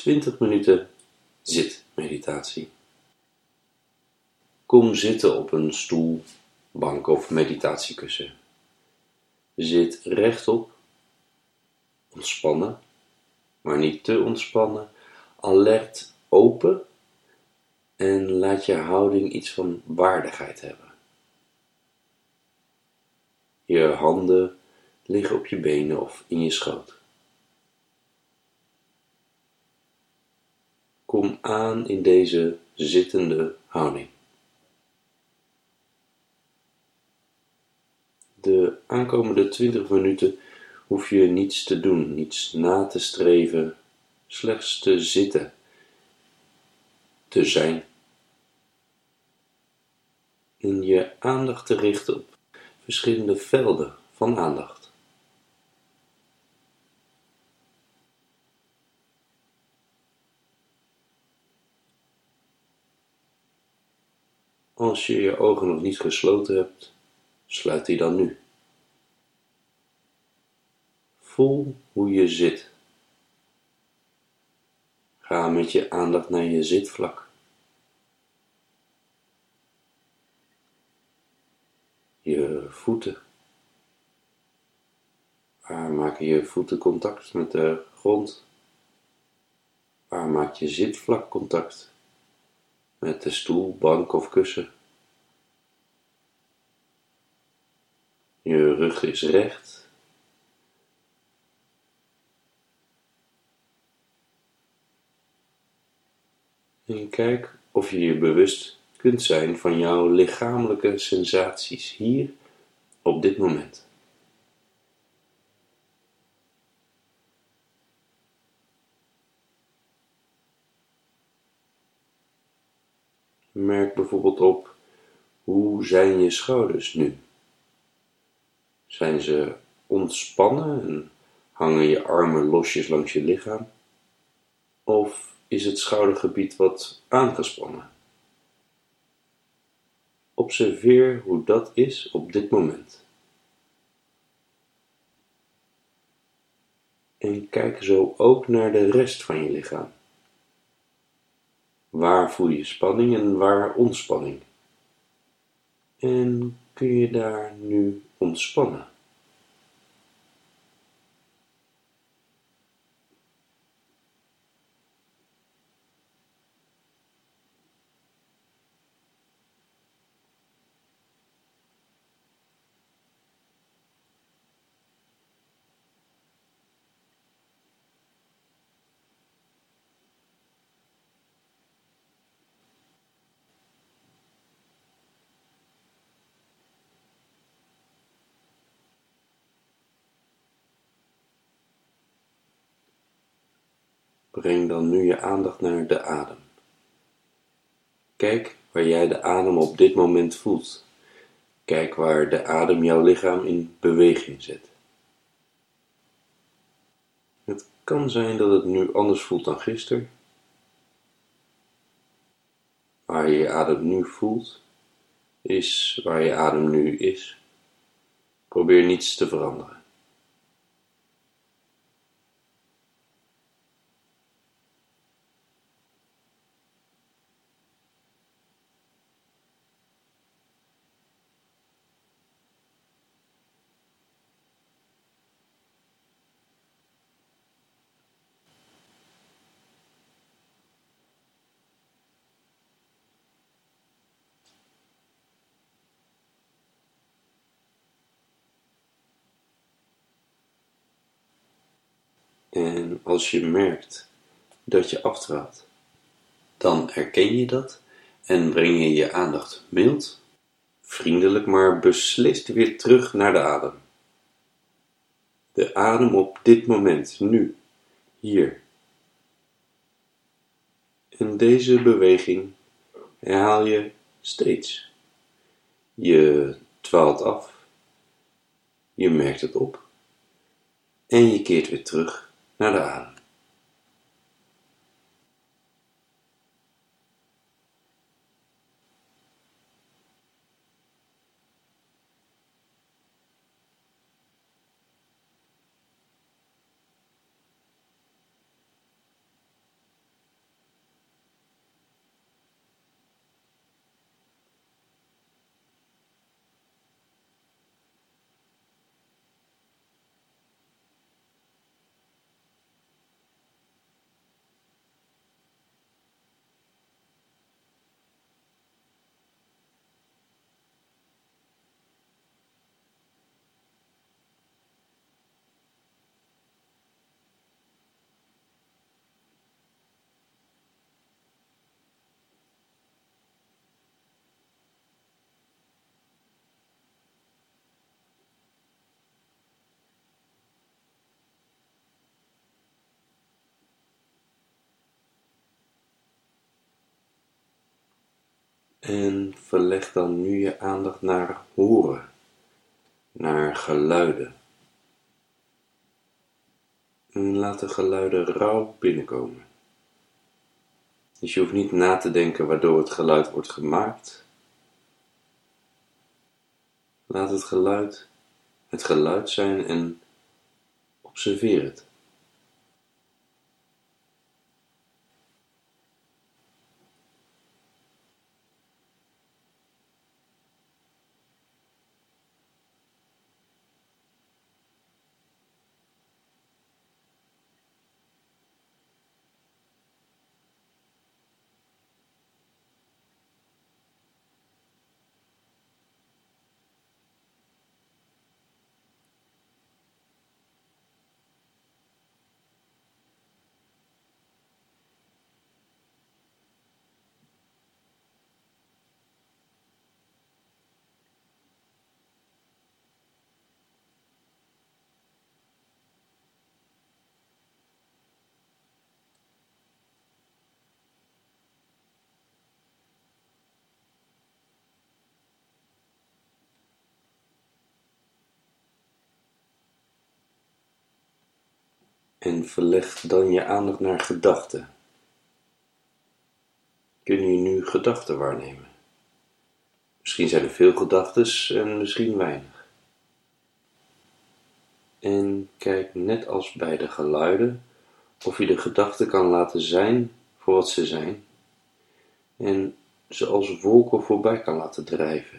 20 minuten zitmeditatie. Kom zitten op een stoel, bank of meditatiekussen. Zit rechtop, ontspannen, maar niet te ontspannen, alert open en laat je houding iets van waardigheid hebben. Je handen liggen op je benen of in je schoot. Kom aan in deze zittende houding. De aankomende 20 minuten hoef je niets te doen, niets na te streven, slechts te zitten, te zijn. En je aandacht te richten op verschillende velden van aandacht. Als je je ogen nog niet gesloten hebt, sluit die dan nu. Voel hoe je zit. Ga met je aandacht naar je zitvlak. Je voeten. Waar maken je voeten contact met de grond? Waar maakt je zitvlak contact met de stoel, bank of kussen? Je rug is recht. En kijk of je je bewust kunt zijn van jouw lichamelijke sensaties hier op dit moment. Merk bijvoorbeeld op, hoe zijn je schouders nu? Zijn ze ontspannen en hangen je armen losjes langs je lichaam? Of is het schoudergebied wat aangespannen? Observeer hoe dat is op dit moment. En kijk zo ook naar de rest van je lichaam. Waar voel je spanning en waar ontspanning? En kun je daar nu ontspannen? Breng dan nu je aandacht naar de adem. Kijk waar jij de adem op dit moment voelt. Kijk waar de adem jouw lichaam in beweging zet. Het kan zijn dat het nu anders voelt dan gisteren. Waar je adem nu voelt, is waar je adem nu is. Probeer niets te veranderen. En als je merkt dat je afdwaalt, dan erken je dat en breng je je aandacht mild, vriendelijk maar beslist weer terug naar de adem. De adem op dit moment, nu, hier. En deze beweging herhaal je steeds. Je dwaalt af, je merkt het op en je keert weer terug naar de adem. En verleg dan nu je aandacht naar horen, naar geluiden. En laat de geluiden rauw binnenkomen. Dus je hoeft niet na te denken waardoor het geluid wordt gemaakt. Laat het geluid zijn en observeer het. En verleg dan je aandacht naar gedachten. Kun je nu gedachten waarnemen? Misschien zijn er veel gedachten en misschien weinig. En kijk net als bij de geluiden of je de gedachten kan laten zijn voor wat ze zijn en ze als wolken voorbij kan laten drijven.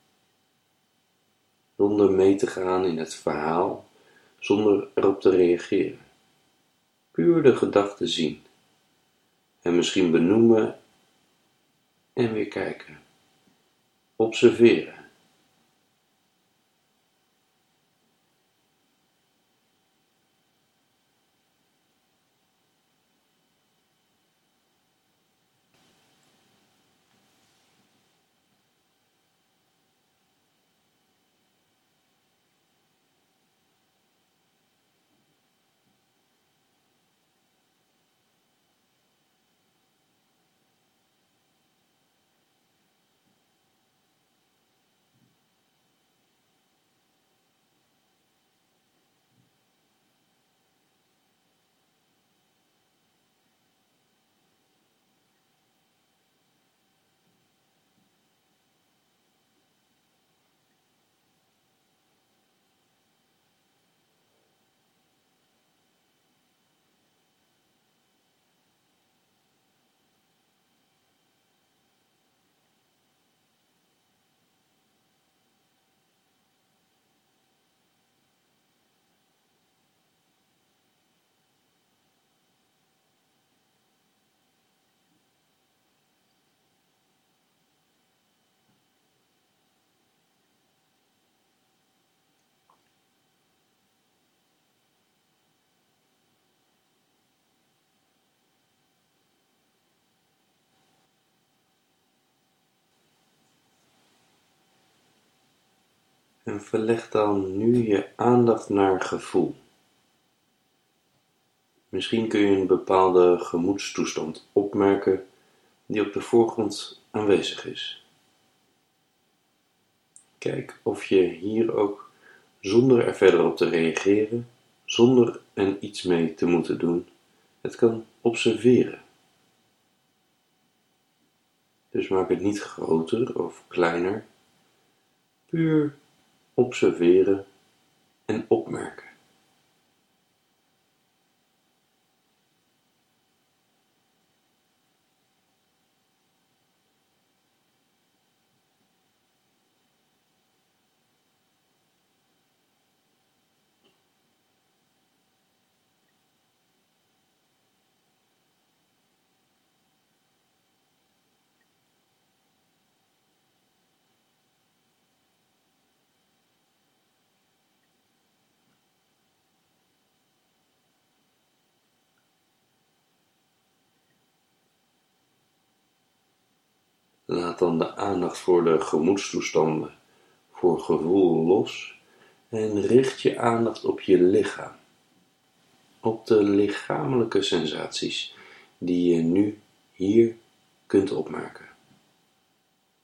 Zonder mee te gaan in het verhaal, zonder erop te reageren. Puur de gedachten zien en misschien benoemen en weer kijken. Observeren. En verleg dan nu je aandacht naar gevoel. Misschien kun je een bepaalde gemoedstoestand opmerken die op de voorgrond aanwezig is. Kijk of je hier ook, zonder er verder op te reageren, zonder er iets mee te moeten doen, het kan observeren. Dus maak het niet groter of kleiner, puur observeren en opmerken. Laat dan de aandacht voor de gemoedstoestanden, voor gevoel los en richt je aandacht op je lichaam. Op de lichamelijke sensaties die je nu hier kunt opmerken.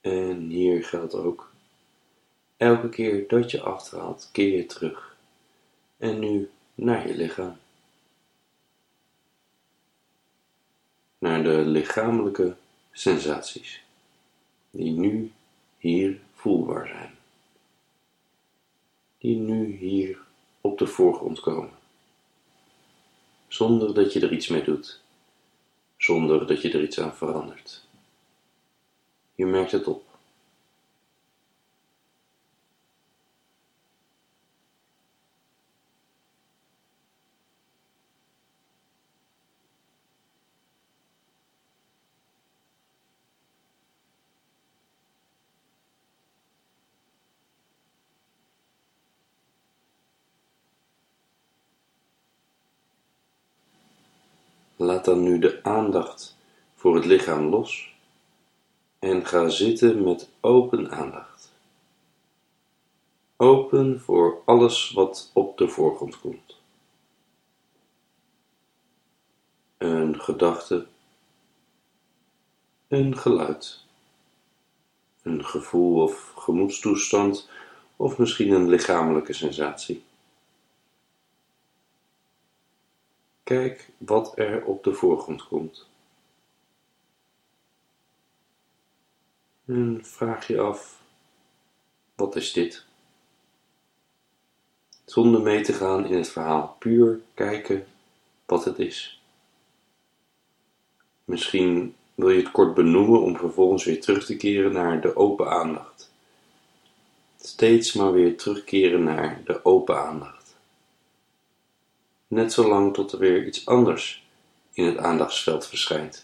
En hier geldt ook, elke keer dat je afdwaalt, keer je terug. En nu naar je lichaam. Naar de lichamelijke sensaties, die nu hier voelbaar zijn. Die nu hier op de voorgrond komen. Zonder dat je er iets mee doet. Zonder dat je er iets aan verandert. Je merkt het op. Laat dan nu de aandacht voor het lichaam los en ga zitten met open aandacht. Open voor alles wat op de voorgrond komt. Een gedachte, een geluid, een gevoel of gemoedstoestand of misschien een lichamelijke sensatie. Kijk wat er op de voorgrond komt. En vraag je af, wat is dit? Zonder mee te gaan in het verhaal, puur kijken wat het is. Misschien wil je het kort benoemen om vervolgens weer terug te keren naar de open aandacht. Steeds maar weer terugkeren naar de open aandacht. Net zolang tot er weer iets anders in het aandachtsveld verschijnt.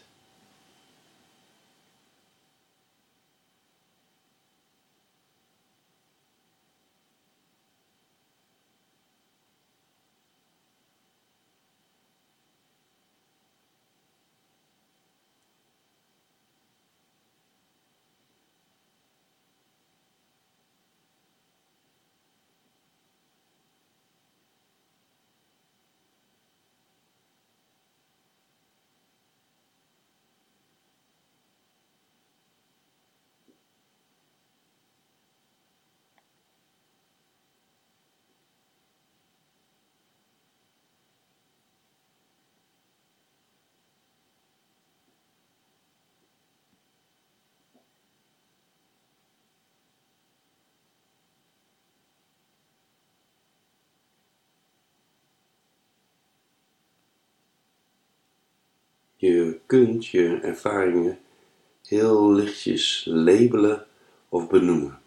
Je kunt je ervaringen heel lichtjes labelen of benoemen.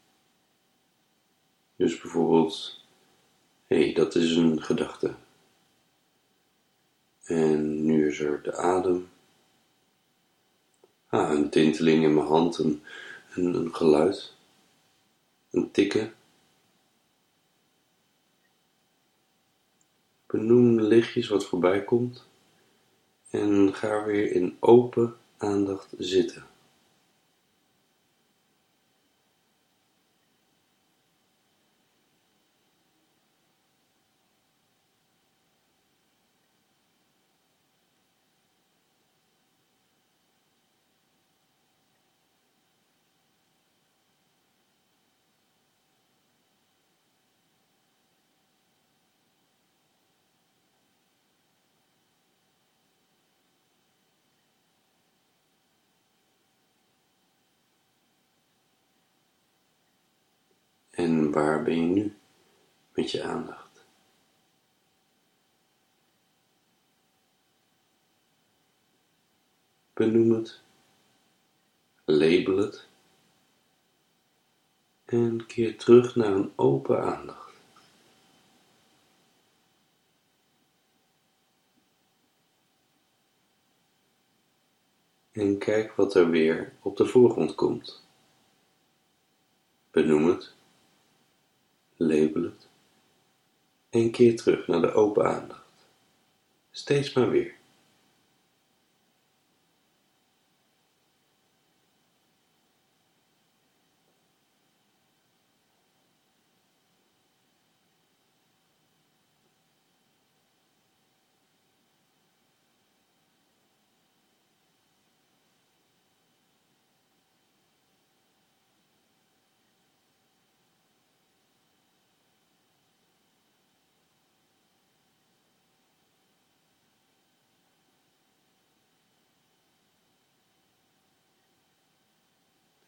Dus bijvoorbeeld, dat is een gedachte. En nu is er de adem. Een tinteling in mijn hand, een geluid, een tikken. Benoem lichtjes wat voorbij komt en ga weer in open aandacht zitten. En waar ben je nu met je aandacht? Benoem het, label het en keer terug naar een open aandacht. En kijk wat er weer op de voorgrond komt. Benoem het, label het en keer terug naar de open aandacht. Steeds maar weer.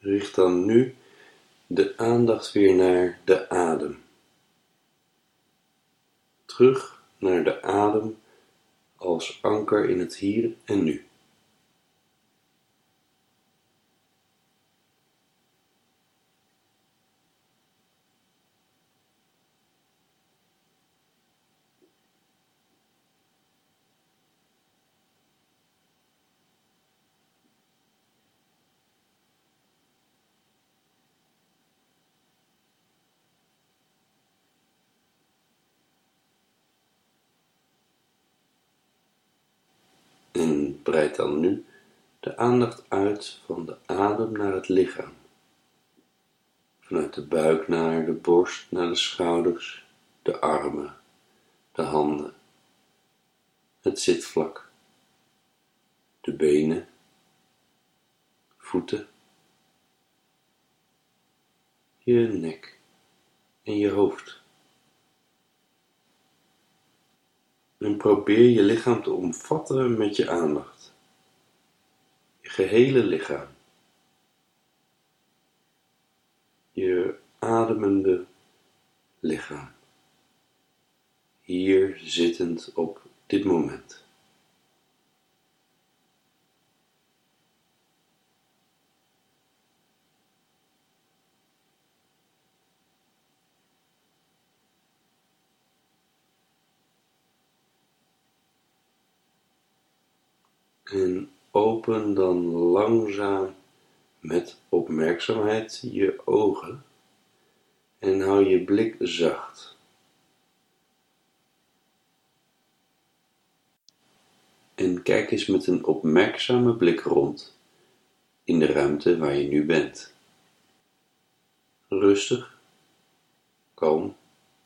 Richt dan nu de aandacht weer naar de adem. Terug naar de adem als anker in het hier en nu. En breid dan nu de aandacht uit van de adem naar het lichaam. Vanuit de buik naar de borst, naar de schouders, de armen, de handen, het zitvlak, de benen, voeten, je nek en je hoofd. En probeer je lichaam te omvatten met je aandacht. Je gehele lichaam. Je ademende lichaam. Hier zittend op dit moment. En open dan langzaam met opmerkzaamheid je ogen en hou je blik zacht. En kijk eens met een opmerkzame blik rond in de ruimte waar je nu bent. Rustig, kalm.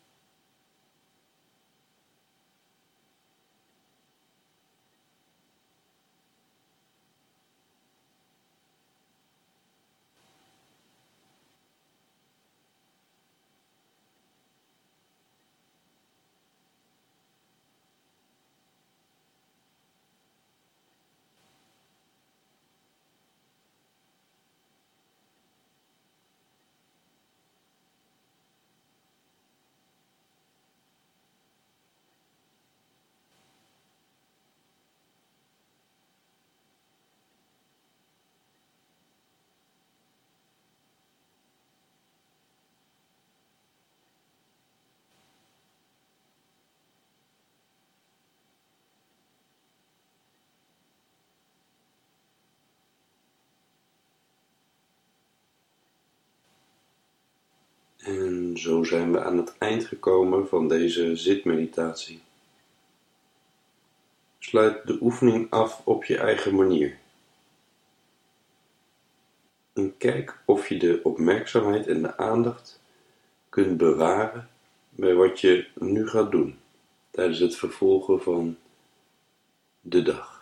En zo zijn we aan het eind gekomen van deze zitmeditatie. Sluit de oefening af op je eigen manier. En kijk of je de opmerkzaamheid en de aandacht kunt bewaren bij wat je nu gaat doen tijdens het vervolgen van de dag.